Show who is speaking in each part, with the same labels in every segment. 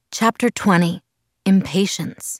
Speaker 1: Chapter 20, Impatience.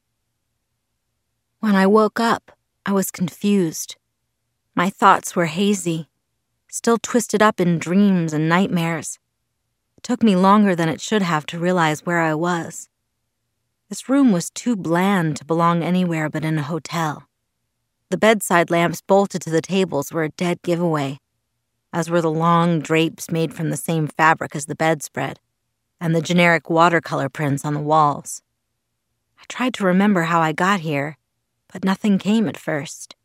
Speaker 1: When I woke up, I was confused. My thoughts were hazy, still twisted up in dreams and nightmares. It took me longer than it should have to realize where I was. This room was too bland to belong anywhere but in a hotel. The bedside lamps bolted to the tables were a dead giveaway, as were the long drapes made from the same fabric as the bedspread, and the generic watercolor prints on the walls. I tried to remember how I got here, but nothing came at first.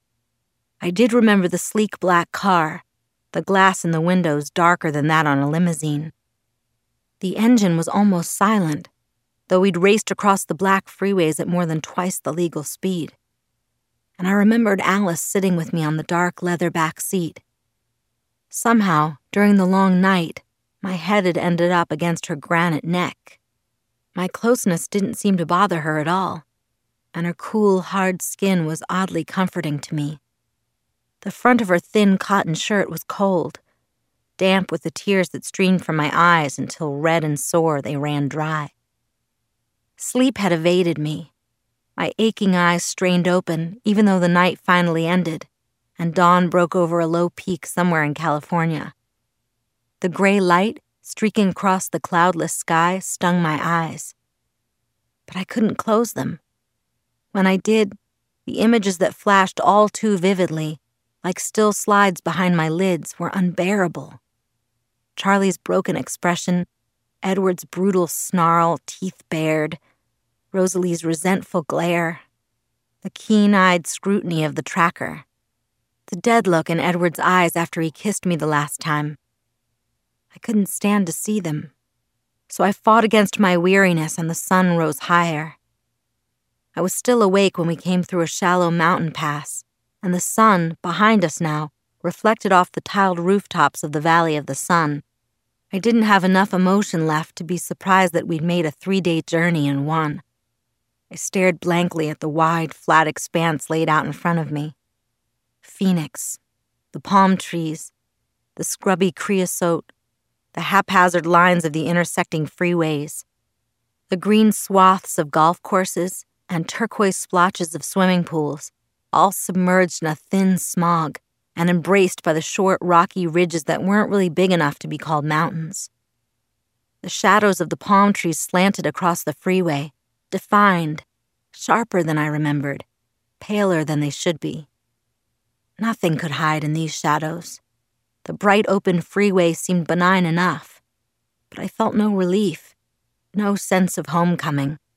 Speaker 1: I did remember the sleek black car, the glass in the windows darker than that on a limousine. The engine was almost silent, though we'd raced across the black freeways at more than twice the legal speed. And I remembered Alice sitting with me on the dark leather back seat. Somehow, during the long night, my head had ended up against her granite neck. My closeness didn't seem to bother her at all, and her cool, hard skin was oddly comforting to me. The front of her thin cotton shirt was cold, damp with the tears that streamed from my eyes until red and sore they ran dry. Sleep had evaded me. My aching eyes strained open, even though the night finally ended, and dawn broke over a low peak somewhere in California. The gray light streaking across the cloudless sky stung my eyes. But I couldn't close them. When I did, the images that flashed all too vividly, like still slides behind my lids, were unbearable. Charlie's broken expression, Edward's brutal snarl, teeth bared, Rosalie's resentful glare, the keen-eyed scrutiny of the tracker, the dead look in Edward's eyes after he kissed me the last time. I couldn't stand to see them, so I fought against my weariness and the sun rose higher. I was still awake when we came through a shallow mountain pass, and the sun, behind us now, reflected off the tiled rooftops of the Valley of the Sun. I didn't have enough emotion left to be surprised that we'd made a 3-day journey in one. I stared blankly at the wide, flat expanse laid out in front of me. Phoenix, the palm trees, the scrubby creosote, the haphazard lines of the intersecting freeways, the green swaths of golf courses and turquoise splotches of swimming pools, all submerged in a thin smog and embraced by the short, rocky ridges that weren't really big enough to be called mountains. The shadows of the palm trees slanted across the freeway, defined, sharper than I remembered, paler than they should be. Nothing could hide in these shadows. The bright open freeway seemed benign enough, but I felt no relief, no sense of homecoming.